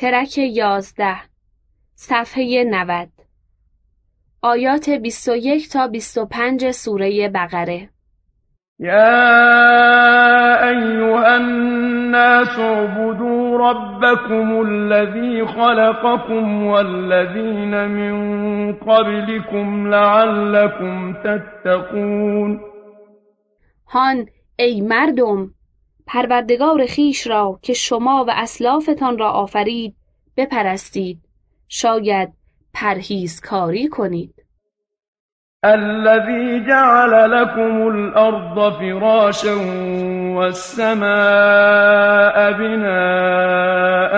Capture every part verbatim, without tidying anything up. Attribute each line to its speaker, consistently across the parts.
Speaker 1: ترک یازده، صفحه نود، آیات بیست و یک تا بیست و پنج سوره بقره.
Speaker 2: یا ایها الناس اعبدوا ربکم الذی خلقکم والذین من قبلکم لعلکم تتقون.
Speaker 1: هان ای مردم، پروردگار خیش را که شما و اسلافتان را آفرید بپرستید، شاید پرهیزکاری کنید.
Speaker 2: الذي جعل لكم الأرض فراشا والسماء بناء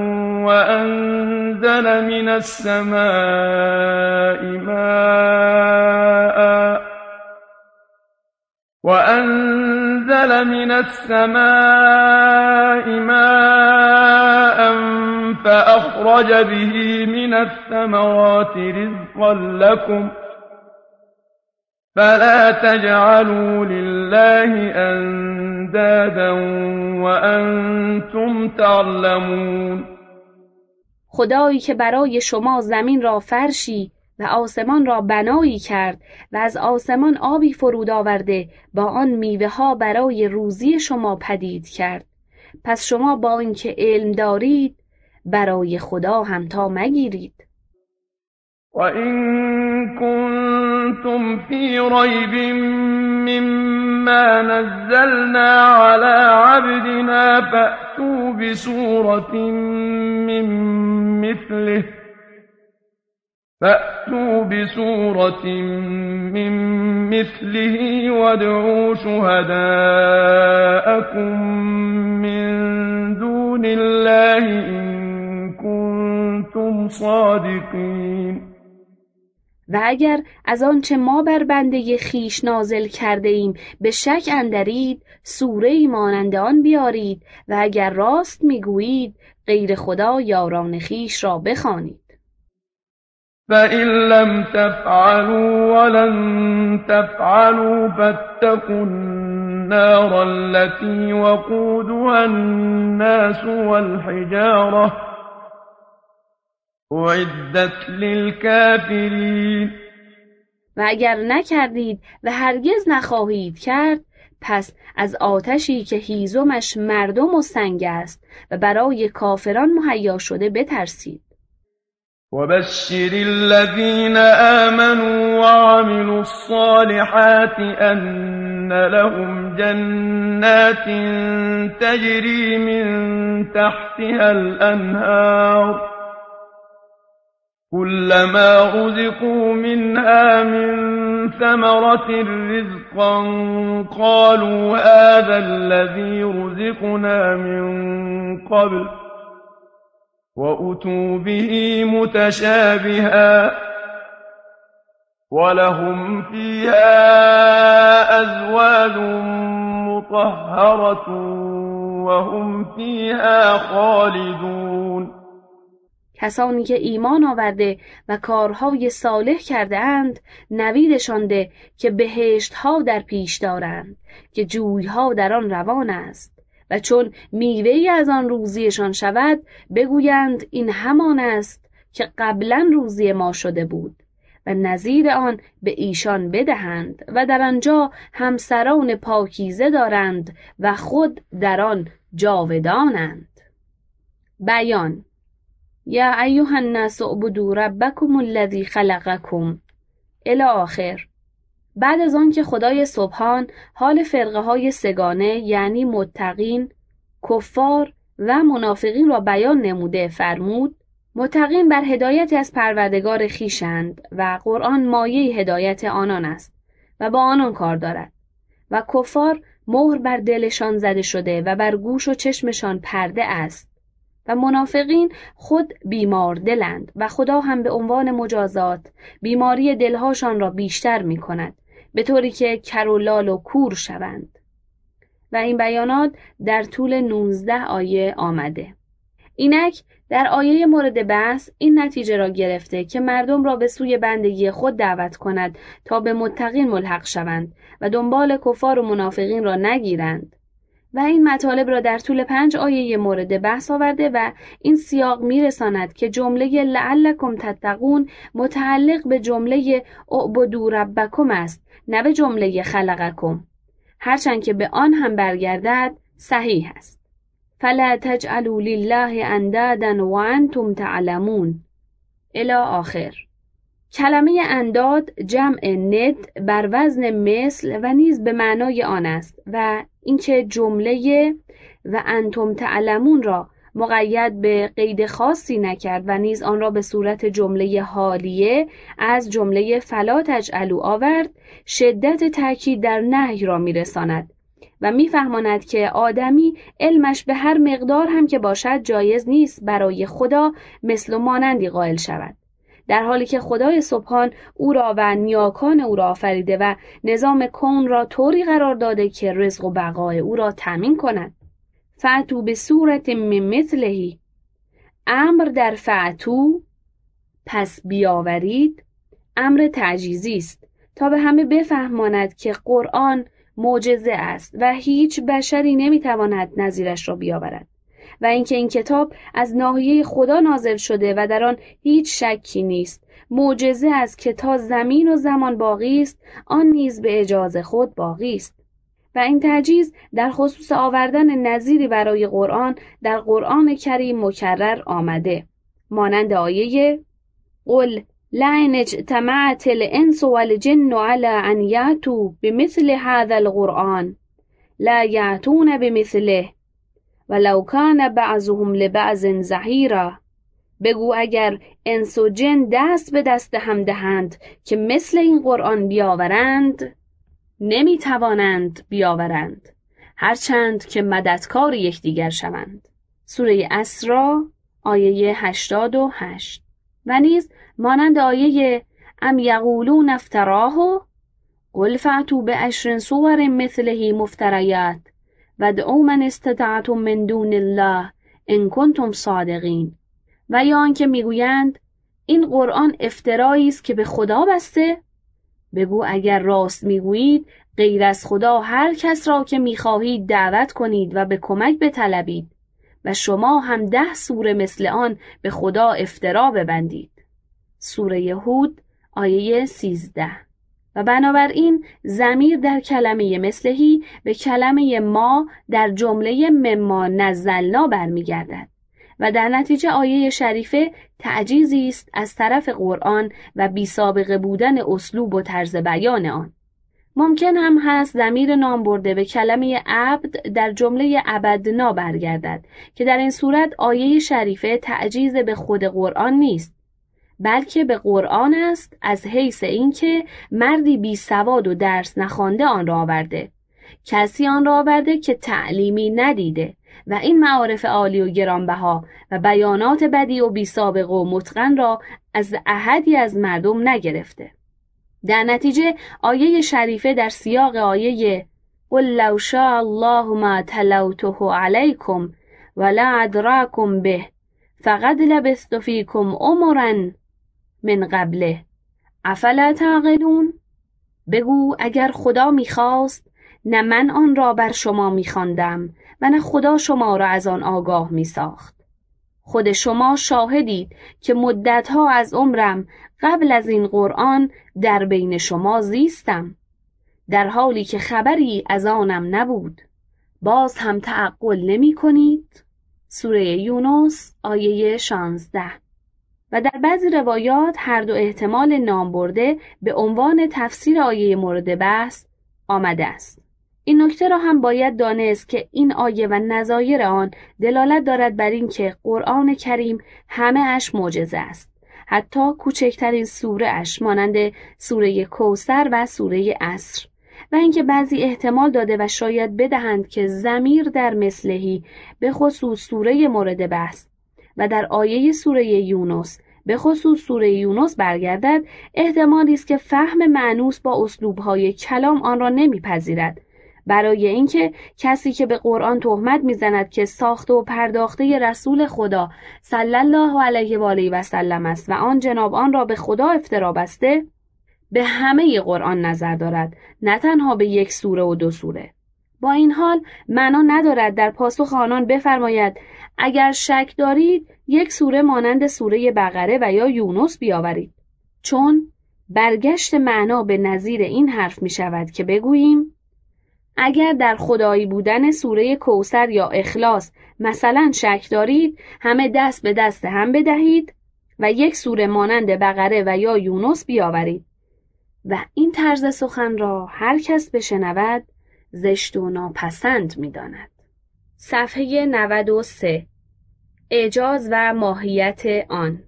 Speaker 2: وأنزل من السماء ماء وأنزل من السماء ماء فأخرج به من الثمرات رزقا لكم فلا تجعلوا لله اندادا وانتم تعلمون.
Speaker 1: خدایی که برای شما زمین را فرشی و آسمان را بنایی کرد و از آسمان آبی فرود آورده با آن میوه ها برای روزی شما پدید کرد، پس شما با اینکه علم دارید برای خدا همتا مگیرید.
Speaker 2: وَإِن كُنتُمْ فِي رَيْبٍ مِّمَّا نَزَّلْنَا عَلَىٰ عَبْدِنَا فَأْتُوا بِسُورَةٍ مِّن مِّثْلِهِ فَأْتُوا بِسُورَةٍ مِّن مِّثْلِهِ وَادْعُوا شُهَدَاءَكُم مِّن دُونِ اللَّهِ إِن كُنتُمْ صَادِقِينَ.
Speaker 1: و اگر از آنچه ما بر بنده خیش نازل کرده ایم به شک اندرید، سوره‌ای مانند آن بیارید و اگر راست میگویید غیر خدا یاران خیش را بخوانید.
Speaker 2: فَإِن لَّمْ تَفْعَلُوا وَلَن تَفْعَلُوا فَاتَّقُوا النَّارَ الَّتِي وَقُودُهَا النَّاسُ وَالْحِجَارَةُ اعدت للکافرین.
Speaker 1: و اگر نکردید و هرگز نخواهید کرد، پس از آتشی که هیزمش مردم و سنگ است و برای کافران مهیا شده بترسید.
Speaker 2: وبشر الذین آمنوا وعملوا الصالحات ان لهم جنات تجری من تحتها الانهار كلما رزقوا منها من ثمرة رزقا قالوا هذا الذي رزقنا من قبل وأتوا به متشابها ولهم فيها أزواج مطهرة وهم فيها خالدون.
Speaker 1: کسانی که ایمان آورده و کارهای صالح کرده اند نویدشان ده که بهشت‌ها در پیش دارند که جوی‌ها در آن روان است و چون میوه‌ای از آن روزیشان شود بگویند این همان است که قبلا روزی ما شده بود و نظیر آن به ایشان بدهند و در آنجا همسران پاکیزه دارند و خود در آن جاودانند. بیان: یا ایها الناس اعبدوا ربکم الذی خلقکم الی آخر. بعد از آن که خدای سبحان حال فرقه های سگانه یعنی متقین، کفار و منافقین را بیان نموده فرمود: متقین بر هدایت از پروردگار خیشند و قرآن مایه هدایت آنان است و با آنان کار دارد و کفار مهر بر دلشان زده شده و بر گوش و چشمشان پرده است و منافقین خود بیمار دلند و خدا هم به عنوان مجازات بیماری دلهاشان را بیشتر می کند به طوری که کر و لال و کور شوند. و این بیانات در طول نوزده آیه آمده. اینک در آیه مورد بحث این نتیجه را گرفته که مردم را به سوی بندگی خود دعوت کند تا به متقین ملحق شوند و دنبال کفار و منافقین را نگیرند و این مطالب را در طول پنج آیه مورد بحث آورده و این سیاق میرساند که جمله لعلکم تتقون متعلق به جمله اعبدوا ربکم است، نه به جمله خلقکم، هرچند که به آن هم برگردد صحیح است. فلا تجعلوا لله اندادا وانتم تعلمون الی آخر. کلمه انداد جمع ند بر وزن مثل و نیز به معنای آن است و اینکه جمله و انتم تعلمون را مقید به قید خاصی نکرد و نیز آن را به صورت جمله حالیه از جمله فلا تجعلوا آورد، شدت تأکید در نهی را میرساند و میفهماند که آدمی علمش به هر مقدار هم که باشد جایز نیست برای خدا مثل و مانندی قائل شود، در حالی که خدای سبحان او را و نیاکان او را آفریده و نظام کون را طوری قرار داده که رزق و بقای او را تامین کند. فأتوا بصورت من مثله. امر در فأتوا پس بیاورید امر تعجیزی است تا به همه بفهماند که قرآن معجزه است و هیچ بشری نمیتواند نظیرش را بیاورد و اینکه این کتاب از ناحیه خدا نازل شده و در آن هیچ شکی نیست. معجزه است که تا زمین و زمان باقی است آن نیز به اجازه خود باقی است. و این تعجیز در خصوص آوردن نظیری برای قرآن در قرآن کریم مکرر آمده، مانند آیه قل لئن اجتمعت الانس والجن علی ان یأتوا بمثل هذا القرآن لا یأتون بمثله ولو کان بعضهم لبعض ظهیرا. بگو اگر انس و جن دست به دست هم دهند که مثل این قرآن بیاورند نمی توانند بیاورند، هرچند که مددکار یکدیگر شوند. سوره اسراء آیه هشتاد و هشت. و نیز مانند آیه ام یقولون افتراه قل فأتوا بعشر صور مثله مفتریات وادعوا من استطعتم من دون الله ان کنتم صادقین. و یا آنکه میگویند این قرآن افترایی است که به خدا بسته، بگو اگر راست میگویید غیر از خدا هر کس را که میخواهید دعوت کنید و به کمک بطلبید و شما هم ده سوره مثل آن به خدا افترا ببندید. سوره هود آیه سیزده. و بنابراین ضمیر در کلمه مثلهی به کلمه ما در جمله مما نزلنا برمیگردد و در نتیجه آیه شریفه تعجیزی است از طرف قرآن و بی سابقه بودن اسلوب و طرز بیان آن. ممکن هم هست ضمیر نام برده به کلمه عبد در جمله عبدنا برگردد که در این صورت آیه شریفه تعجیز به خود قرآن نیست، بلکه به قرآن است از حیث اینکه مردی بی سواد و درس نخوانده آن را آورده، کسی آن را آورده که تعلیمی ندیده و این معارف عالی و گرانبها و بیانات بدیع و بی سابقه و متقن را از احدی از مردم نگرفته. در نتیجه آیه شریفه در سیاق آیه قل لو شاء الله ما تلوته علیکم ولا ادراکم به فقد لبثت فیکم عمرا من قبله افلا تعقلون. بگو اگر خدا میخواست نه من آن را بر شما میخواندم و نه خدا شما را از آن آگاه میساخت. خود شما شاهدید که مدتها از عمرم قبل از این قرآن در بین شما زیستم در حالی که خبری از آنم نبود، باز هم تعقل نمی کنید؟ سوره یونس آیه شانزده. و در بعضی روایات هر دو احتمال نام برده به عنوان تفسیر آیه مورد بحث آمده است. این نکته را هم باید دانست که این آیه و نظایر آن دلالت دارد بر این که قرآن کریم همه اش معجزه است، حتی کوچکترین سوره اش مانند سوره کوثر و سوره عصر، و اینکه بعضی احتمال داده و شاید بدهند که ضمیر در مثلهی به خصوص سوره مورد بحث و در آیه سوره یونس به خصوص سوره یونس برگردد، احتمالی است که فهم مانوس با اسلوب‌های کلام آن را نمیپذیرد، برای اینکه کسی که به قرآن تهمت میزند که ساخته و پرداخته رسول خدا صلی الله علیه و آله و سلم است و آن جناب آن را به خدا افترا بسته، به همه قرآن نظر دارد، نه تنها به یک سوره و دو سوره. با این حال معنا ندارد در پاسخ آنان بفرماید اگر شک دارید یک سوره مانند سوره بقره و یا یونس بیاورید، چون برگشت معنا به نظیر این حرف می شود که بگوییم اگر در خدایی بودن سوره کوثر یا اخلاص مثلا شک دارید، همه دست به دست هم بدهید و یک سوره مانند بقره و یا یونس بیاورید. و این طرز سخن را هر کس بشنود زشت و ناپسند می داند. صفحه نود و سه. اعجاز و ماهیت آن.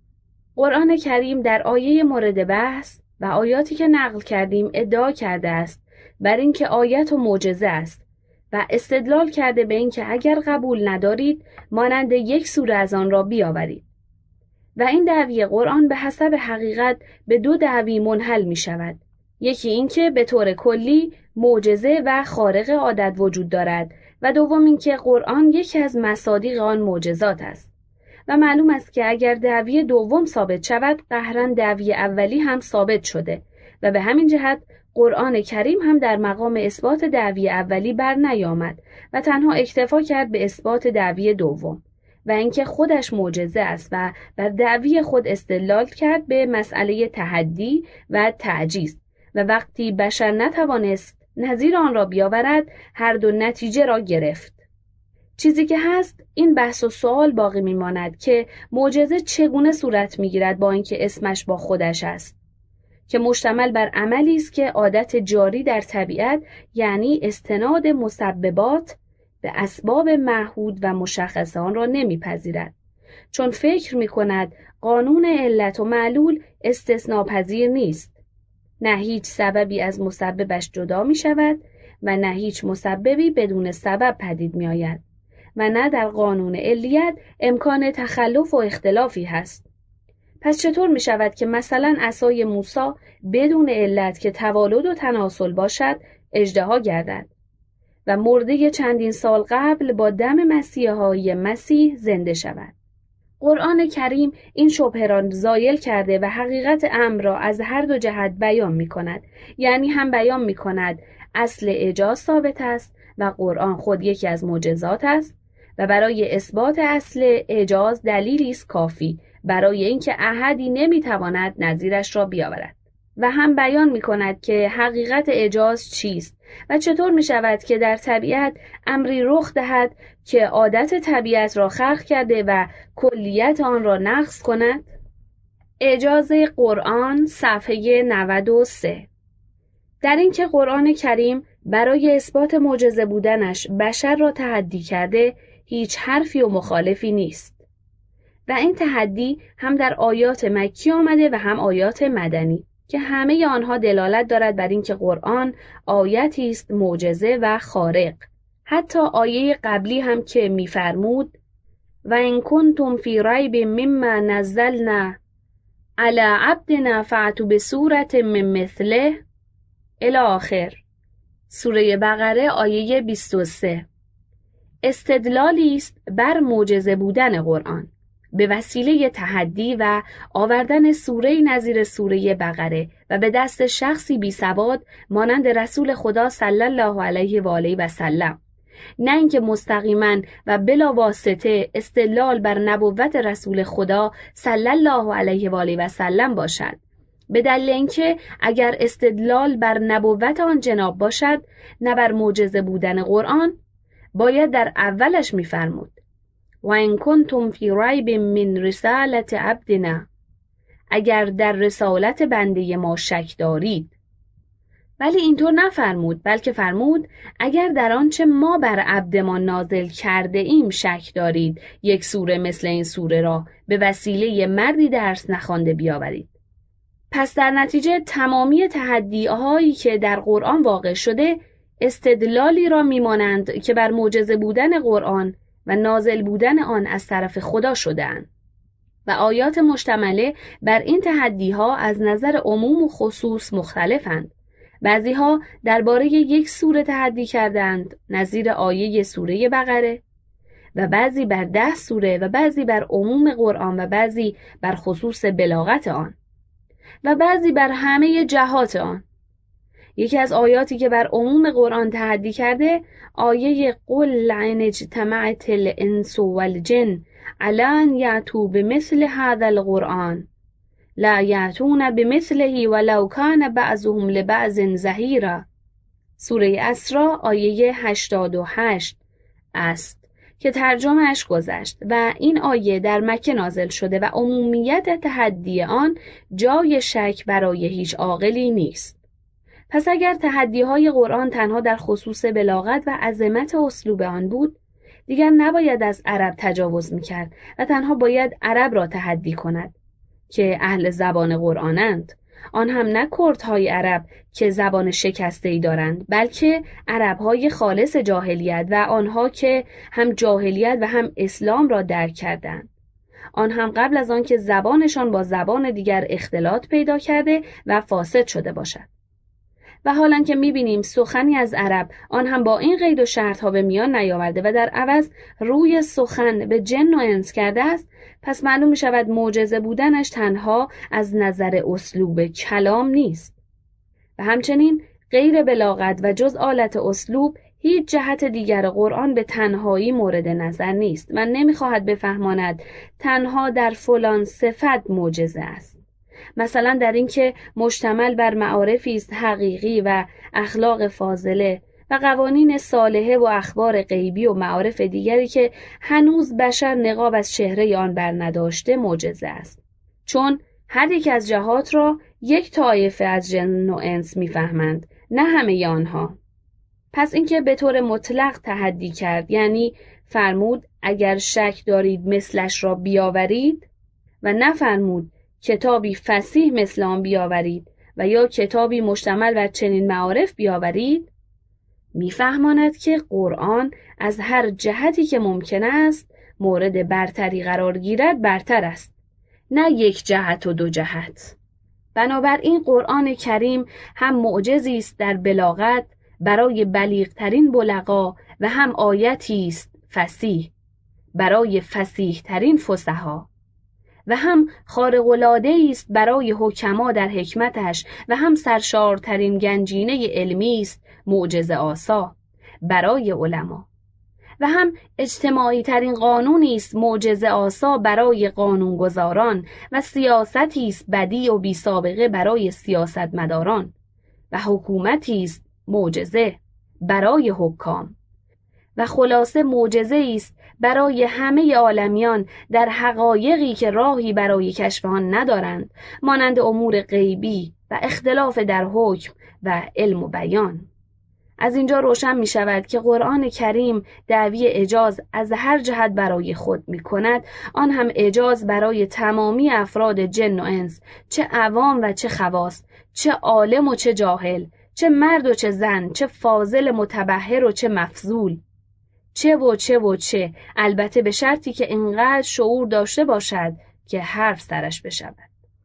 Speaker 1: قرآن کریم در آیه مورد بحث و آیاتی که نقل کردیم ادعا کرده است بر اینکه آیت و معجزه است و استدلال کرده به اینکه اگر قبول ندارید مانند یک سوره از آن را بیاورید. و این دعوی قرآن به حسب حقیقت به دو دعوی منحل می شود. یکی اینکه به طور کلی معجزه و خارق عادت وجود دارد و دوم اینکه قرآن یکی از مصادیق آن معجزات است. و معلوم است که اگر دعوی دوم ثابت شود قهرن دعوی اولی هم ثابت شده و به همین جهت قرآن کریم هم در مقام اثبات دعوی اولی بر نیامد و تنها اکتفا کرد به اثبات دعوی دوم و اینکه خودش معجزه است و بر دعوی خود استدلال کرد به مسئله تحدی و تعجیز و وقتی بشر نتوانست نظیر آن را بیاورد هر دو نتیجه را گرفت. چیزی که هست این بحث و سوال باقی میماند که معجزه چگونه صورت میگیرد با اینکه اسمش با خودش است، که مشتمل بر عملی است که عادت جاری در طبیعت یعنی استناد مسببات به اسباب معهود و مشخص آن را نمیپذیرد، چون فکر میکند قانون علت و معلول استثناپذیر نیست. نه هیچ سببی از مسببش جدا می شود و نه هیچ مسببی بدون سبب پدید می آید و نه در قانون علیت امکان تخلف و اختلافی هست. پس چطور می شود که مثلا عصای موسی بدون علت که توالد و تناسل باشد اژدها گردد و مرده چندین سال قبل با دم مسیحایی مسیح زنده شود؟ قرآن کریم این شبهه را زایل کرده و حقیقت امر را از هر دو جهت بیان می کند. یعنی هم بیان می کند اصل اعجاز ثابت است و قرآن خود یکی از معجزات است و برای اثبات اصل اعجاز دلیلی است کافی برای اینکه احدی نمی تواند نظیرش را بیاورد. و هم بیان می کند که حقیقت اعجاز چیست و چطور می شود که در طبیعت امری رخ دهد که عادت طبیعت را خلق کرده و کلیت آن را نقض کند. اعجاز قرآن صفحه نود و سه. در این که قرآن کریم برای اثبات معجزه بودنش بشر را تحدی کرده هیچ حرفی و مخالفی نیست و این تحدی هم در آیات مکی آمده و هم آیات مدنی که همه آنها دلالت دارد بر اینکه قرآن آیتی است معجزه و خارق. حتی آیه قبلی هم که می‌فرمود و ان کنتم فی ریب مما نزلنا علی عبدنا فأتوا بسورة من مثله الی آخر، سوره بقره آیه بیست و سه، استدلالی است بر معجزه بودن قرآن به وسیله تحدی و آوردن سوره نظیر سوره بقره و به دست شخصی بی سواد مانند رسول خدا صلی الله علیه و آله و سلم، نه اینکه مستقیما و بلا واسطه استدلال بر نبوت رسول خدا صلی الله علیه و آله و سلم باشد، به دلیل اینکه اگر استدلال بر نبوت آن جناب باشد نه بر معجزه بودن قرآن، باید در اولش می‌فرمود و ان کنتم فی ریب من رسالة عبدنا، اگر در رسالت بنده ما شک دارید. ولی اینطور نفرمود، بلکه فرمود اگر در آنچه ما بر عبدمان نازل کرده ایم شک دارید یک سوره مثل این سوره را به وسیله مردی درس نخوانده بیاورید. پس در نتیجه تمامی تحدی‌هایی که در قرآن واقع شده استدلالی را میمانند که بر معجزه بودن قرآن و نازل بودن آن از طرف خدا شده‌اند و آیات مشتمله بر این تحدی‌ها از نظر عموم و خصوص مختلفند. بعضی‌ها درباره یک سوره تحدی کردند نظیر آیه سوره بقره و بعضی بر ده سوره و بعضی بر عموم قرآن و بعضی بر خصوص بلاغت آن و بعضی بر همه جهات آن. یکی از آیاتی که بر عموم قرآن تحدی کرده آیه قل لئن اجتمعت الانس والجن علی ان یأتوا بمثل هذا القرآن لا یأتون بمثله ولو کان بعضهم لبعض ظهیرا. سوره اسراء آیه هشتاد و هشت است که ترجمهش گذشت و این آیه در مکه نازل شده و عمومیت تحدی آن جای شک برای هیچ عاقلی نیست. پس اگر تحدی‌های قرآن تنها در خصوص بلاغت و عظمت اسلوب آن بود، دیگر نباید از عرب تجاوز می‌کرد و تنها باید عرب را تحدی کند که اهل زبان قرآنند. آن هم نه کردهای عرب که زبان شکسته‌ای دارند، بلکه عرب‌های خالص جاهلیت و آنها که هم جاهلیت و هم اسلام را درک کردند. آن هم قبل از آن که زبانشان با زبان دیگر اختلاط پیدا کرده و فاسد شده باشد. و حالا که می‌بینیم سخنی از عرب آن هم با این قید و شرط‌ها به میان نیاورده و در عوض روی سخن به جن و انس کرده است، پس معلوم می‌شود معجزه بودنش تنها از نظر اسلوب کلام نیست. و همچنین غیر بلاغت و جز آلت اسلوب هیچ جهت دیگر قرآن به تنهایی مورد نظر نیست و نمی‌خواهد بفهماند تنها در فلان صفت معجزه است. مثلا در این که مشتمل بر معارفی است حقیقی و اخلاق فاضله و قوانین صالحه و اخبار غیبی و معارف دیگری که هنوز بشر نقاب از چهره آن بر نداشته معجزه است، چون هر یک از جهات را یک طایفه از جن و انس میفهمند، نه همه آنها. پس اینکه به طور مطلق تحدی کرد، یعنی فرمود اگر شک دارید مثلش را بیاورید، و نفرمود کتابی فصیح مثل آن بیاورید و یا کتابی مشتمل بر چنین معارف بیاورید، میفهماند که قرآن از هر جهتی که ممکن است مورد برتری قرار گیرد برتر است، نه یک جهت و دو جهت. بنابراین قرآن کریم هم معجزی است در بلاغت برای بلیغترین بلغا و هم آیتی است فصیح برای فصیح ترین فصحا و هم خارق‌العاده‌ای است برای حکما در حکمتش و هم سرشارترین گنجینه علمی است معجزه آسا برای علما و هم اجتماعی ترین قانونی است معجزه آسا برای قانونگذاران و سیاستی است بدیع و بی سابقه برای سیاستمداران و حکومتی است معجزه برای حکام و خلاصه معجزه است برای همه عالمیان در حقایقی که راهی برای کشف آن ندارند، مانند امور غیبی و اختلاف در حکم و علم و بیان. از اینجا روشن می شود که قرآن کریم دعوی اجاز از هر جهت برای خود می کند، آن هم اجاز برای تمامی افراد جن و انس، چه عوام و چه خواص، چه عالم و چه جاهل، چه مرد و چه زن، چه فاضل متبحر و چه مفضول، چه و چه و چه، البته به شرطی که اینقدر شعور داشته باشد که حرف سرش بشود.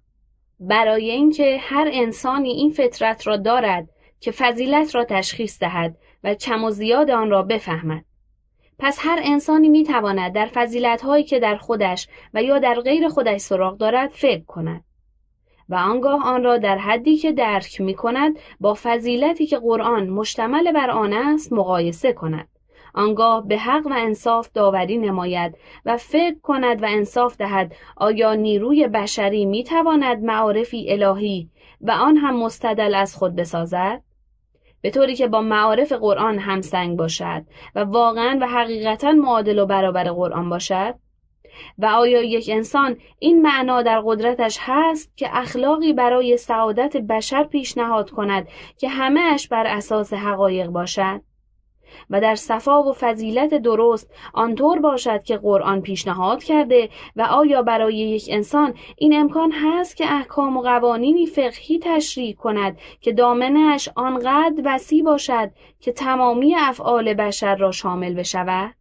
Speaker 1: برای اینکه هر انسانی این فطرت را دارد که فضیلت را تشخیص دهد و کم و زیاد آن را بفهمد. پس هر انسانی میتواند در فضیلت‌هایی که در خودش و یا در غیر خودش سراغ دارد فکر کند و آنگاه آن را در حدی که درک می‌کند با فضیلتی که قرآن مشتمل بر آن است مقایسه کند. آنگاه به حق و انصاف داوری نماید و فکر کند و انصاف دهد آیا نیروی بشری میتواند معارفی الهی و آن هم مستدل از خود بسازد، به طوری که با معارف قرآن همسنگ باشد و واقعا و حقیقتا معادل و برابر قرآن باشد؟ و آیا یک انسان این معنا در قدرتش هست که اخلاقی برای سعادت بشر پیشنهاد کند که همه اش بر اساس حقایق باشد و در صفا و فضیلت درست آنطور باشد که قرآن پیشنهاد کرده؟ و آیا برای یک انسان این امکان هست که احکام و قوانینی فقهی تشریع کند که دامنه‌اش آنقدر وسیع باشد که تمامی افعال بشر را شامل بشود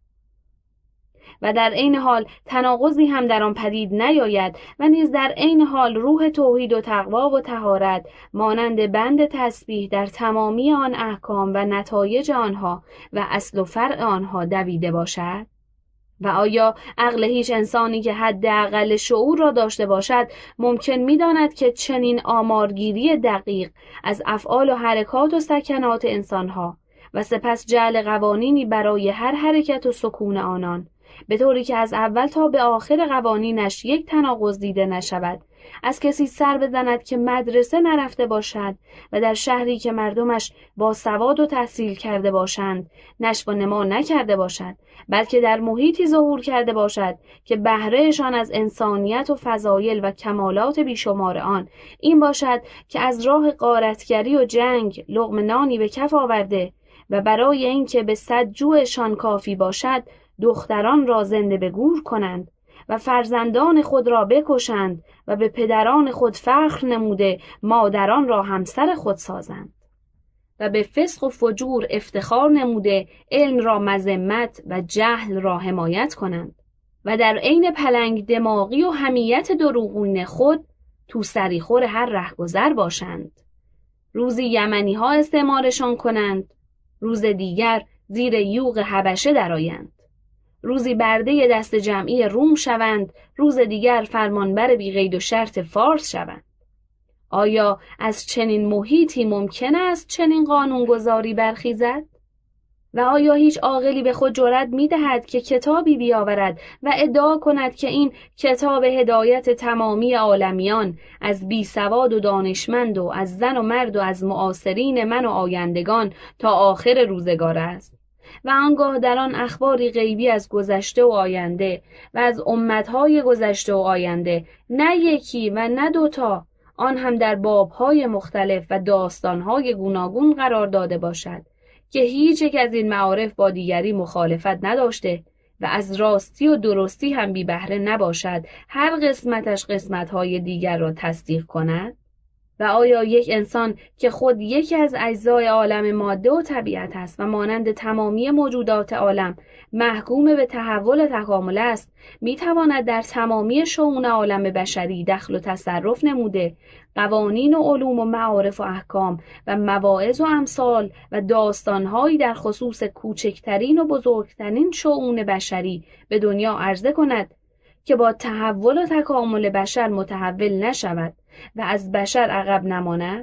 Speaker 1: و در عین حال تناقضی هم در آن پدید نیاید و نیز در عین حال روح توحید و تقوا و طهارت مانند بند تسبیح در تمامی آن احکام و نتایج آنها و اصل و فرع آنها دویده باشد؟ و آیا عقل هیچ انسانی که حداقل شعور را داشته باشد ممکن می‌داند که چنین آمارگیری دقیق از افعال و حرکات و سکنات انسانها و سپس جعل قوانینی برای هر حرکت و سکون آنان، به طوری که از اول تا به آخر قوانینش یک تناقض دیده نشود، از کسی سر بزند که مدرسه نرفته باشد و در شهری که مردمش با سواد و تحصیل کرده باشند نشو و نما نکرده باشد، بلکه در محیطی ظهور کرده باشد که بهرهشان از انسانیت و فضایل و کمالات بیشمار آن این باشد که از راه غارتگری و جنگ لقمه نانی به کف آورده و برای اینکه به صد جوعشان کافی باشد دختران را زنده به گور کنند و فرزندان خود را بکشند و به پدران خود فخر نموده مادران را همسر خود سازند و به فسق و فجور افتخار نموده علم را مذمت و جهل را حمایت کنند و در عین پلنگ دماغی و حمیت دروغین خود تو سریخور هر رهگذر باشند. روزی یمنی ها استعمارشان کنند، روز دیگر زیر یوغ حبشه درآیند. روزی برده دست جمعی روم شوند، روز دیگر فرمانبر بی قید و شرط فارس شوند. آیا از چنین محیطی ممکن است چنین قانونگذاری برخیزد؟ و آیا هیچ عاقلی به خود جرأت می‌دهد که کتابی بیاورد و ادعا کند که این کتاب هدایت تمامی عالمیان از بی سواد و دانشمند و از زن و مرد و از معاصرین من و آیندگان تا آخر روزگار است و آنگاه در آن اخباری غیبی از گذشته و آینده و از امتهای گذشته و آینده نه یکی و نه دوتا، آن هم در بابهای مختلف و داستانهای گوناگون قرار داده باشد که هیچ یک از این معارف با دیگری مخالفت نداشته و از راستی و درستی هم بی بهره نباشد هر قسمتش قسمتهای دیگر را تصدیق کند؟ و آیا یک انسان که خود یکی از اجزای عالم ماده و طبیعت است و مانند تمامی موجودات عالم محکوم به تحول و تکامل است، میتواند در تمامی شؤون عالم بشری دخل و تصرف نموده قوانین و علوم و معارف و احکام و مواعظ و امثال و داستانهایی در خصوص کوچکترین و بزرگترین شؤون بشری به دنیا عرضه کند که با تحول و تکامل بشر متحول نشود و از بشر عقب نماند؟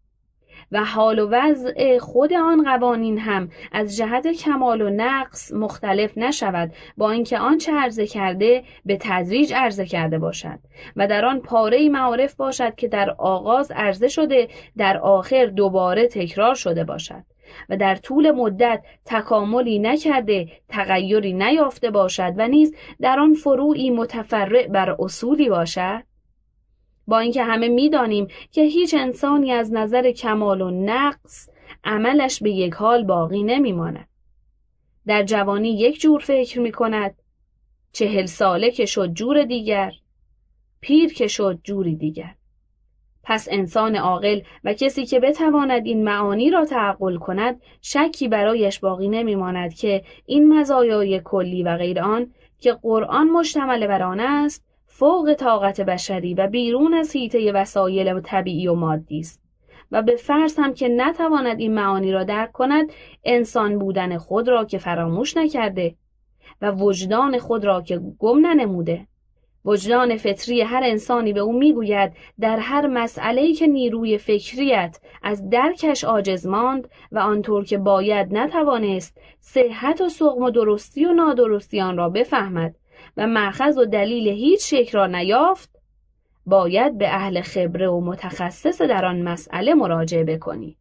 Speaker 1: و حال و وضع خود آن قوانین هم از جهت کمال و نقص مختلف نشود با اینکه آنچه عرضه کرده به تدریج عرضه کرده باشد و در آن پاره معارف باشد که در آغاز عرضه شده در آخر دوباره تکرار شده باشد و در طول مدت تکاملی نکرده تغییری نیافته باشد و نیز در آن فروعی متفرع بر اصولی باشد؟ با اینکه همه می‌دانیم که هیچ انسانی از نظر کمال و نقص عملش به یک حال باقی نمی‌ماند. در جوانی یک جور فکر می‌کند، چهل ساله که شد جور دیگر، پیر که شد جوری دیگر. پس انسان عاقل و کسی که بتواند این معانی را تعقل کند شکی برایش باقی نمی‌ماند که این مزایای کلی و غیر آن که قرآن مشتمل بر آن است فوق طاقت بشری و بیرون از حیطه وسایل و طبیعی و مادی است و به فرض هم که نتواند این معانی را درک کند انسان بودن خود را که فراموش نکرده و وجدان خود را که گم ننموده. وجدان فطری هر انسانی به او میگوید در هر مسئله‌ای که نیروی فکریت از درکش عاجز ماند و آنطور که باید نتوانست صحت و سقم و درستی و نادرستی آن را بفهمد و مأخذ و دلیل هیچ شک را نیافت، باید به اهل خبره و متخصص در آن مسئله مراجعه بکنی.